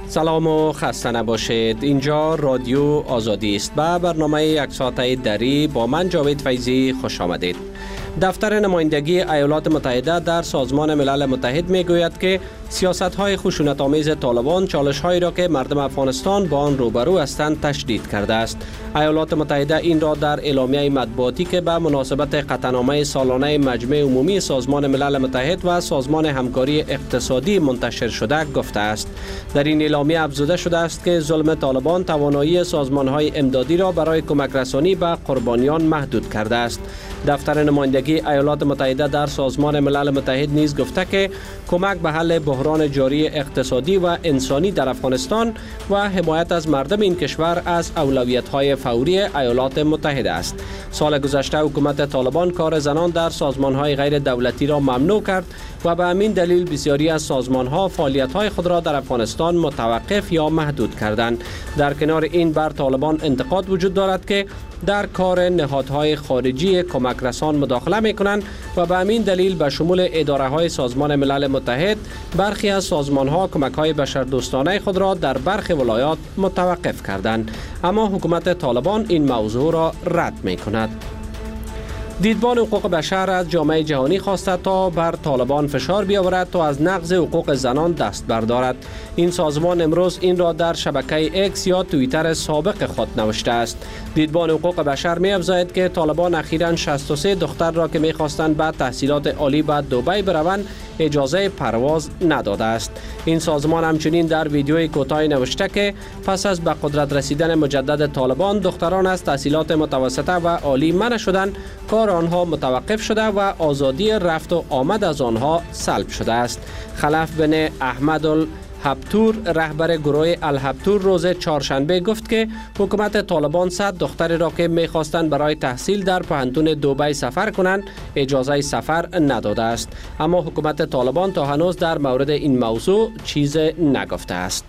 سلام و خسته نباشید. اینجا رادیو آزادی است. به برنامه یک ساعته دری با من جاوید فیضی خوش آمدید. دفتر نمایندگی ایالات متحده در سازمان ملل متحد می گوید که سیاست‌های خشونت‌آمیز طالبان چالش‌هایی را که مردم افغانستان با آن روبرو هستند تشدید کرده است. ایالات متحده این را در اعلامیه مطبوعاتی که به مناسبت قطعنامه سالانه مجمع عمومی سازمان ملل متحد و سازمان همکاری اقتصادی منتشر شده گفته است. در این اعلامیه افزوده شده است که ظلم طالبان توانایی سازمان‌های امدادی را برای کمک رسانی به قربانیان محدود کرده است. دفتر نمایندگی ایالات متحده در سازمان ملل متحد نیز گفته که کمک به حل بحران جاری اقتصادی و انسانی در افغانستان و حمایت از مردم این کشور از اولویت‌های فوری ایالات متحده است. سال گذشته حکومت طالبان کار زنان در سازمان‌های غیر دولتی را ممنوع کرد و به همین دلیل بسیاری از سازمان‌ها فعالیت‌های خود را در افغانستان متوقف یا محدود کردند. در کنار این بر طالبان انتقاد وجود دارد که در کار نهادهای خارجی کمک رسان مداخله می‌کنند و به همین دلیل به شمول اداره‌های سازمان ملل متحد برخی از سازمان‌ها کمک‌های بشردوستانه خود را در برخی ولایات متوقف کردند، اما حکومت طالبان این موضوع را رد می‌کند. دیدبان حقوق بشر از جامعه جهانی خواسته تا بر طالبان فشار بیاورد تا از نقض حقوق زنان دست بردارد. این سازمان امروز این را در شبکه اکس یا توییتر سابق خود نوشته است. دیدبان حقوق بشر می افزاید که طالبان اخیراً 63 دختر را که می خواستند به تحصیلات عالی به دبی بروند اجازه پرواز نداده است. این سازمان همچنین در ویدیوی کوتاهی نوشته که پس از به قدرت رسیدن مجدد طالبان دختران از تحصیلات متوسطه و عالی منع شدند، کار آنها متوقف شده و آزادی رفت و آمد از آنها سلب شده است. خلف بن احمد هبتور رهبر گروه الهبتور روز چهارشنبه گفت که حکومت طالبان 100 دختری را که می‌خواستند برای تحصیل در پوهنتون دبی سفر کنند اجازه سفر نداده است، اما حکومت طالبان تا هنوز در مورد این موضوع چیز نگفته است.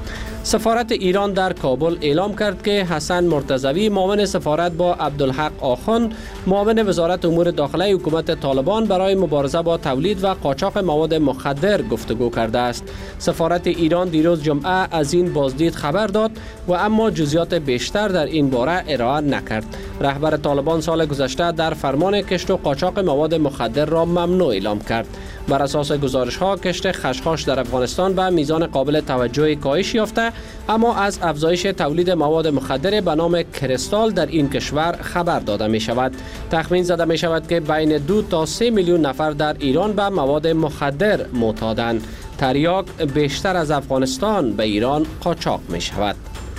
سفارت ایران در کابل اعلام کرد که حسن مرتضوی معاون سفارت با عبدالحق آخوند معاون وزارت امور داخله حکومت طالبان برای مبارزه با تولید و قاچاق مواد مخدر گفتگو کرده است. سفارت ایران دیروز جمعه از این بازدید خبر داد و اما جزئیات بیشتر در این باره ارائه نکرد. رهبر طالبان سال گذشته در فرمان کشت و قاچاق مواد مخدر را ممنوع اعلام کرد. بر اساس گزارش‌ها کشت خشخاش در افغانستان به میزان قابل توجهی کاهش یافته، اما از افزایش تولید مواد مخدر به نام کریستال در این کشور خبر داده می شود. تخمین زده می شود که بین 2 تا 3 میلیون نفر در ایران به مواد مخدر معتادند. تریاک بیشتر از افغانستان به ایران قاچاق می شود.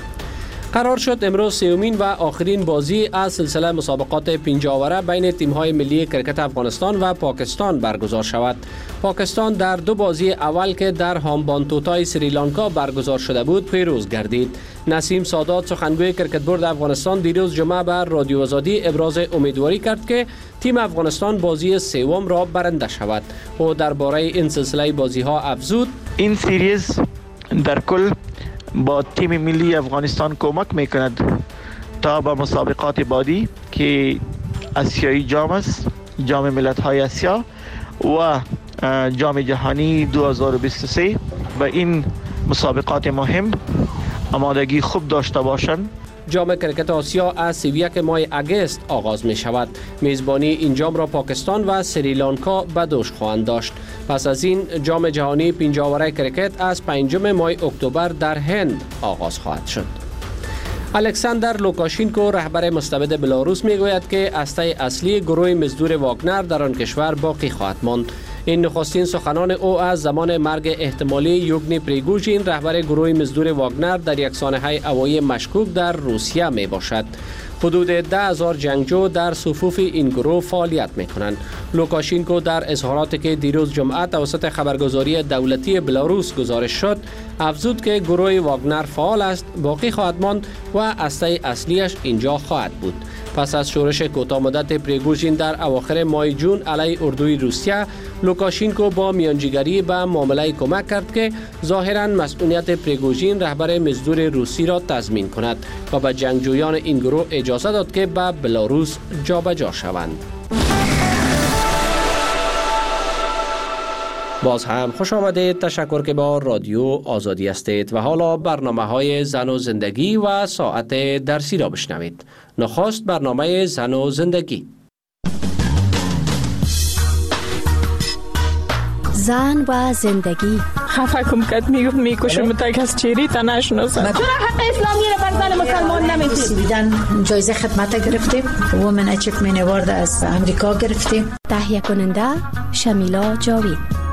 قرار شد امروز سومین و آخرین بازی از سلسله مسابقات 5 آوره بین تیم‌های ملی کرکت افغانستان و پاکستان برگزار شود. پاکستان در 2 بازی اول که در هامبانتوتای سریلانکا برگزار شده بود پیروز گردید. نسیم سادات سخنگوی کرکت بورد افغانستان دیروز جمعه بر رادیو آزادی ابراز امیدواری کرد که تیم افغانستان بازی سوم را برنده شود. او درباره این سلسله بازی‌ها افزود: این سریز در کل با تیم ملی افغانستان کمک میکند تا به مسابقات بعدی که آسیایی جام است، جام ملت‌های آسیا و جام جهانی 2023 و این مسابقات مهم آمادگی خوب داشته باشند. جام کرکت آسیا از 31 ماه اگست آغاز می شود. میزبانی این جام را پاکستان و سریلانکا به دوش خواهند داشت. پس از این جام جهانی 5 آوره کرکت از 5 ماه اکتبر در هند آغاز خواهد شد. الکساندر لوکاشینکو رهبر مستبد بلاروس می گوید که هسته اصلی گروه مزدور واگنر در آن کشور باقی خواهد ماند. این نخستین سخنان او از زمان مرگ احتمالی یوگنی پریگوژین رهبر گروه مزدور واگنر در یک سانحه هوایی مشکوک در روسیه می باشد. حدود 10,000 جنگجو در صفوف این گروه فعالیت می کنند. لوکاشینکو در اظهاراتی که دیروز جمعه توسط خبرگزاری دولتی بلاروس گزارش شد افزود که گروه واگنر فعال است، باقی خواهد ماند و هسته اصلیش اینجا خواهد بود. پس از شورش کوتاه مدت پریگوژین در اواخر ماه جون علیه اردوی روسیه، لوکاشینکو با میانجیگری به معامله کمک کرد که ظاهراً مسئولیت پریگوژین رهبر مزدور روسی را تضمین کند و به جنگجویان این گروه اجازه داد که به بلاروس جابجا شوند. باز هم خوش آمدید. تشکر که با رادیو آزادی هستید و حالا برنامه های زن و زندگی و ساعت درسی را بشنوید. نخست برنامه زن و زندگی. زن و زندگی. خفه کم کد میکشم تا کس چیری تا نشناسم. چرا حق اسلامی را بر زن مسلمان نمیدید؟ دیدن جایزه خدمت گرفتیم. وومن اچیومنت اوارد از امریکا گرفتیم. تهیه کننده شمیلا جاوید.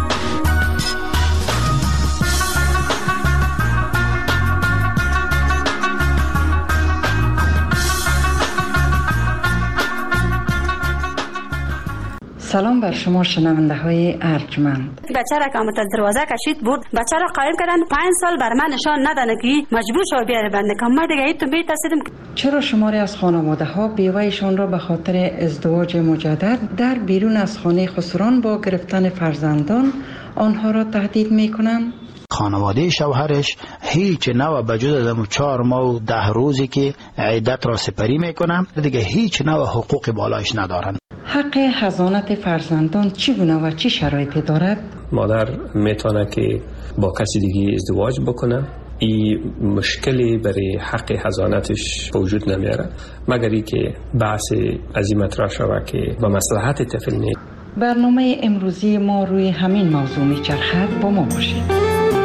سلام بر شما شنونده های ارجمند. بچه را که از دروازه کشید برد، بچه را قایم کردن 5 سال بر من نشان ندادن که مجبور شو بیاره بنده کم. ما دیگه تو میترسیدم. چرا شماری از خانواده ها بیوهشان را به خاطر ازدواج مجدد در بیرون از خانه خسران با گرفتن فرزندان آنها را تهدید میکنند؟ خانواده شوهرش هیچ نوع بجز از 4 ماه و 10 روزی که عدت را سپری میکنم دیگه هیچ نوع حقوق بالایش ندارن. حق حضانت فرزندان چگونه و چه شرایطی دارد؟ مادر میتونه که با کسی دیگه ازدواج بکنه. این مشکلی برای حق حضانتش وجود نمیاره مگر ای که بحث از این مطرح شود که با مصلحت طفل نیست. برنامه امروزی ما روی همین موضوع میچرخد. با ما باشید.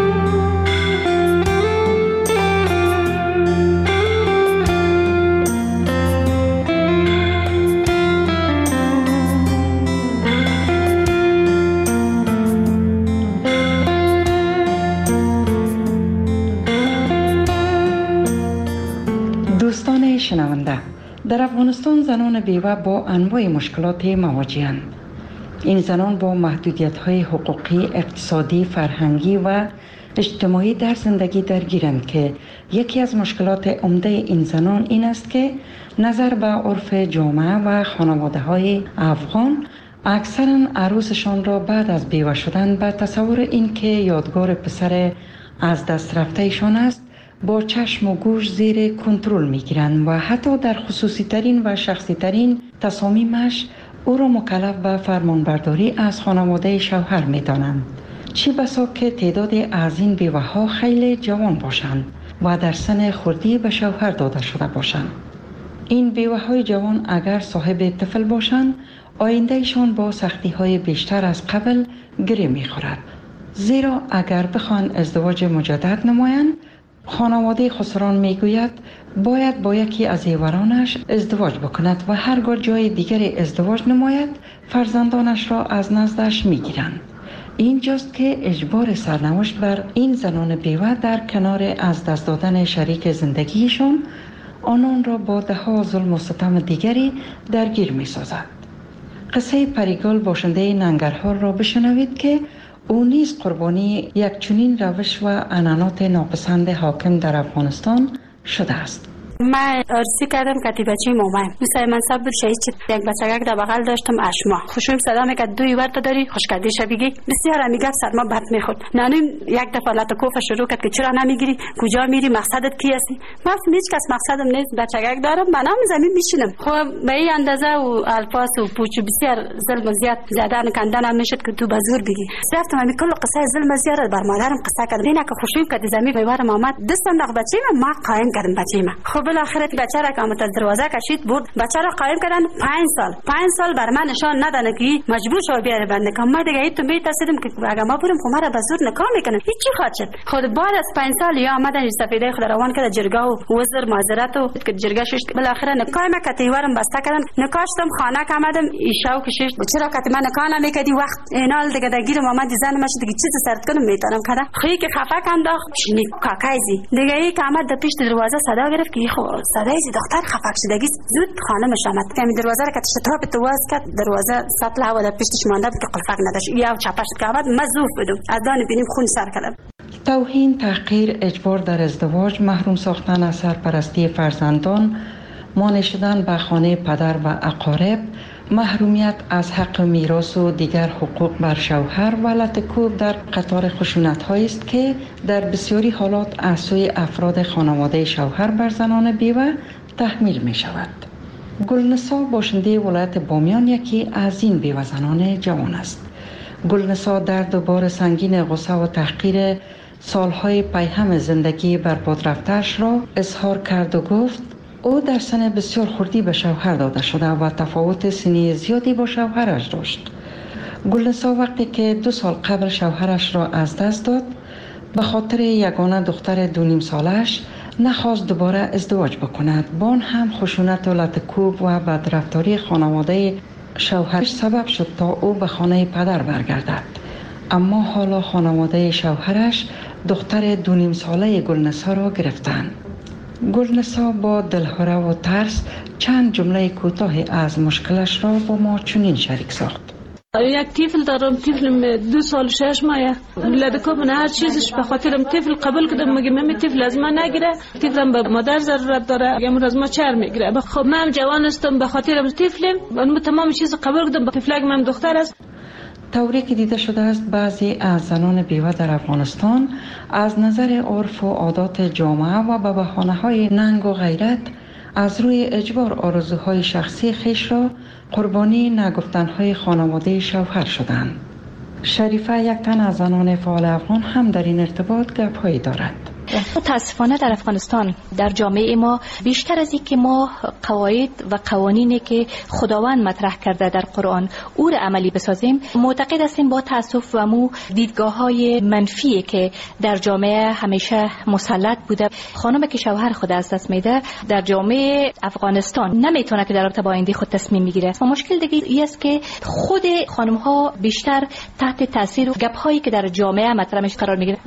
دوستان شنونده، در افغانستان زنان بیوه با انواع مشکلات مواجه‌اند. این زنان با محدودیت‌های حقوقی، اقتصادی، فرهنگی و اجتماعی در زندگی درگیرند که یکی از مشکلات عمده این زنان این است که نظر به عرف جامعه و خانواده‌های افغان اکثراً عروسشان را بعد از بیوه شدن به تصور این که یادگار پسر از دست رفته‌شان است با چشم و گوش زیر کنترل میگیرند و حتی در خصوصی ترین و شخصی ترین تصامیمش او را مکلف به فرمانبرداری از خانواده شوهر میدانند. چه بسا که تعداد از این بیوه ها خیلی جوان باشند و در سن خردی به شوهر داده شده باشند. این بیوه های جوان اگر صاحب طفل باشند آیندهشان با سختی های بیشتر از قبل گره میخورد، زیرا اگر بخوان ازدواج مجدد نمایند خانواده خسران میگوید باید با یکی از زیورانش ازدواج بکند و هرگاه جای دیگر ازدواج نماید فرزندانش را از نزدش میگیرند. اینجاست که اجبار سرنوشت بر این زنان بیوه در کنار از دست دادن شریک زندگیشون آنان را با دهها ظلم و ستم دیگری درگیر می سازد. قصه پریگل باشنده ننگرهار را بشنوید که او نیز قربانی یک چنین روش و عنعنات ناپسند حاکم در افغانستان شده است. من عرضی کردم که بچه مامان مثل منصب بود شهید شد. یک بچگک در بغل داشتم اشما خوشم صدا میکرد دوی ورد داری خوش کردی شبیگی بسیار میگفت سرما بد میخورد. نانیم یک دفعه لطکوف شروع کرد که چرا نمیگیری کجا میری مقصدت کی هستی؟ من هیچ کس مقصدم نیست بچگک دارم بنام زمین میشینم. خب به این اندازه و الفاظ و پوچ بسیار ظلم زیاد زدن کندن میشد که تو بزور بگی. رفتم همین کل قصه ظلم زیاد بر مادرم قصه کردم. اینا که خوشم کرد زمین بیوارم آمد دستم داغ بچه ما قایم کردم بچه ما. خب بالاخره بچه را که از دروازه کشید برد، بچه را قایم کردن 5 سال بر من نشان ندادن که مجبور شو بیاره بنده کم. ما دیگه تو میترسیدم که اگه ما بریم خب ما را به زور نکاح میکنن. هیچی خواهد شد. خود بعد از 5 سال یا آمدن سفیده خود روان کرد جرگه و وزیر معذرت و که جرگه شش بالاخره نکاح ما کتیوارم بسته کردن. نکاشتم خانه که آمدم ایشاو کشید چرا که من نکاح نمیکردی وقت اینال دیگه درگیر محمد زن مشد دیگه چیز سرت کنم میتونم کدا خی که خفه انداخت چنی کاکایزی دیگه ای که آمد در پیش دروازه صدا گرفت که خب صدای دختر خفق شدگی زود خانمش آمد که دروازه را که تشتاب تو واز کرد دروازه سطل هوا در پیشش مانده بود که قلفق نداشت یا چپش که آمد مزوف بدم از دان بینیم خون سر کردم. توهین، تحقیر، اجبار در ازدواج، محروم ساختن از سرپرستی فرزندان، مانع شدن به خانه پدر و اقارب، محرومیت از حق میراث و دیگر حقوق بر شوهر و لطکوب در قطار خشونت‌هایی است که در بسیاری حالات از سوی افراد خانواده شوهر بر زنان بیوه تحمیل می شود. گلنسا باشنده ولایت بامیان یکی از این بیوه زنان جوان است. گلنسا درد و بار سنگین غصه و تحقیر سالهای پیهم زندگی بر باد رفته‌اش را اظهار کرد و گفت او در سن بسیار خردی به شوهر داده شده و تفاوت سنی زیادی با شوهرش داشت. گلنسا وقتی که 2 سال قبل شوهرش را از دست داد، به خاطر یگانه دختر 2.5 سالش نخواست دوباره ازدواج بکند. با آن هم خشونت و لطکوب و بدرفتاری خانواده شوهرش سبب شد تا او به خانه پدر برگردد. اما حالا خانواده شوهرش دختر 2.5 ساله گلنسا را گرفتند. گلنسا با دلهره و ترس چند جمله کوتاه از مشکلش را با ما چنین شریک ساخت. یک طفل دارم، طفلم 2 سال 6 ماه. لدکا من هر چیزش به خاطرم طفل قبول کردم، مگه من طفل از من نگیره، طفلم به مادر ضرورت داره، امروز از ما چر میگیره. خب من جوان هستم، به خاطرم طفلم من تمام چیز قبول کردم، طفلک من دختر است. طوری که دیده شده است بعضی از زنان بیوه در افغانستان از نظر عرف و عادات جامعه و به بهانه‌های ننگ و غیرت از روی اجبار آرزوهای شخصی خیش را قربانی نگفتنهای خانواده شوهر شدند. شریفه یک تن از زنان فعال افغان هم در این ارتباط گپ‌هایی دارد. متاسفانه در افغانستان در جامعه ما بیشتر از این که ما قواعد و قوانینی که خداوند مطرح کرده در قرآن او را عملی بسازیم، معتقد هستیم با تاسف و مو دیدگاه‌های منفی که در جامعه همیشه مسلط بوده. خانم که شوهر خود از دست میده در جامعه افغانستان نمیتونه که در رابطه با آینده خود تصمیم بگیره. و مشکل دیگه است که خود خانم‌ها بیشتر تحت تاثیر گپ‌هایی که در جامعه مطرح میشه قرار میگیره.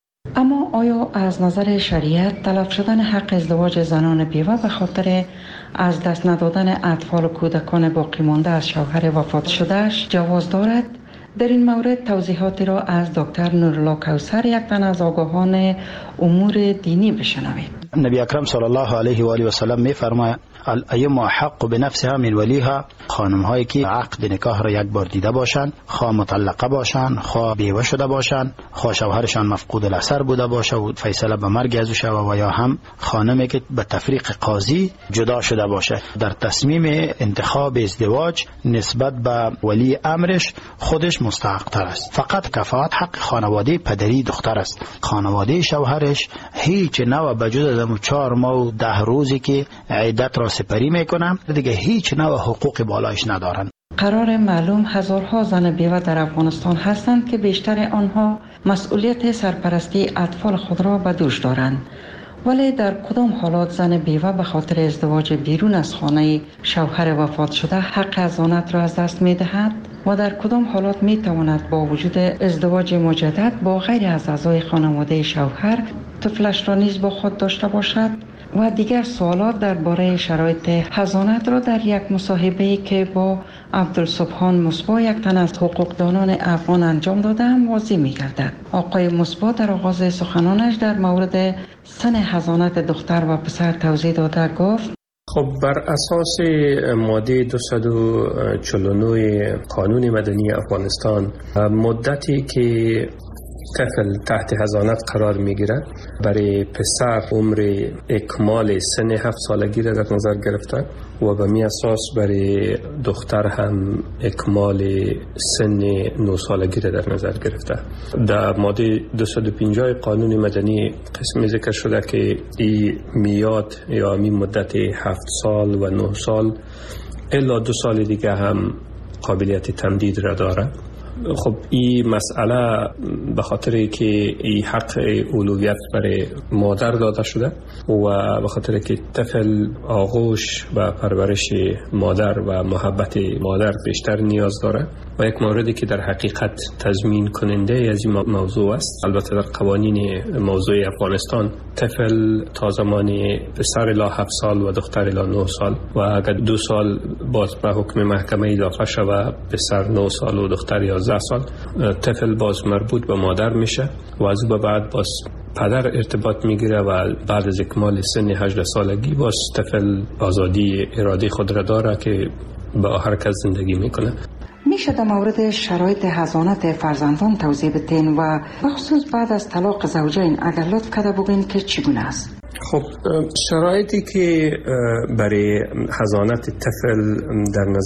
اما آیا از نظر شریعت تلف شدن حق ازدواج زنان بیوه به خاطر از دست ندادن اطفال و کودکان باقی مانده از شوهر وفات شدهش جواز دارد؟ در این مورد توضیحاتی را از دکتر نورالله کوثر، یک تن از آگاهان امور دینی، بشنوید. نبی اکرم صلی الله علیه و آله و سلم می‌فرماید الأیم حق بنفسها من ولیها، خانم هایی که عقد نکاح را یک بار دیده باشند، خواه مطلقه باشند، خواه بیوه شده باشند، خواه شوهرشان مفقود الاثر بوده باشه و فیصله به مرگ ازو شوه، و یا هم خانمی که به تفریق قاضی جدا شده باشه، در تصمیم انتخاب ازدواج نسبت به ولی امرش خودش مستحق تر است. فقط کفایت حق خانواده پدری دختر است. خانواده شوهرش هیچ نوع بجز از 4 ماه و 10 روزی که عدت را سپری میکنم دیگه هیچ نوع حقوق بالایش ندارن. قرار معلوم هزارها زن بیوه در افغانستان هستند که بیشتر آنها مسئولیت سرپرستی اطفال خود را به دوش دارند. ولی در کدام حالات زن بیوه به خاطر ازدواج بیرون از خانه شوهر وفات شده حق حضانت را از دست می دهد و در کدام حالات می تواند با وجود ازدواج مجدد با غیر از اعضای خانواده شوهر طفلش را نیز با خود داشته باشد؟ و دیگر سوالات درباره شرایط حضانت را در یک مصاحبه‌ای که با عبدالسبحان مصباح، یک تن از حقوقدانان افغان انجام دادم، واضح می‌گردد. آقای مصباح در آغاز سخنانش در مورد سن حضانت دختر و پسر توضیح داده گفت: خب بر اساس ماده 249 قانون مدنی افغانستان مدتی که طفل تحت حضانت قرار میگیرد برای پسر عمر اکمال سن 7 سالگی را در نظر گرفته و به می اساس برای دختر هم اکمال سن 9 سالگی را در نظر گرفته. در ماده 250 قانون مدنی قسمی ذکر شده که این میاد یا می مدت 7 سال و 9 سال الا 2 سال دیگه هم قابلیت تمدید را داره. خب این مسئله به خاطر که این حق اولویت برای مادر داده شده و به خاطر که طفل آغوش و پرورش مادر و محبت مادر بیشتر نیاز داره و یک موردی که در حقیقت تضمین کننده از این موضوع است. البته در قوانین موضوع افغانستان طفل تا زمان پسر الی 7 سال و دختر الی 9 سال و اگر 2 سال باز به حکم محکمه اضافه شود پسر 9 سال و دختر 11 سال طفل باز مربوط به مادر میشه و از او بعد باز پدر ارتباط میگیره و بعد از اکمال سن 18 سالگی باز طفل آزادی ارادی خود را داره که با هر کس زندگی میکنه. میشه در مورد شرایط حضانت فرزندان توضیح بدین و بخصوص بعد از طلاق زوجین اگر لطف کرده بگین که چگونه است؟ خب شرایطی که برای حضانت طفل در نظر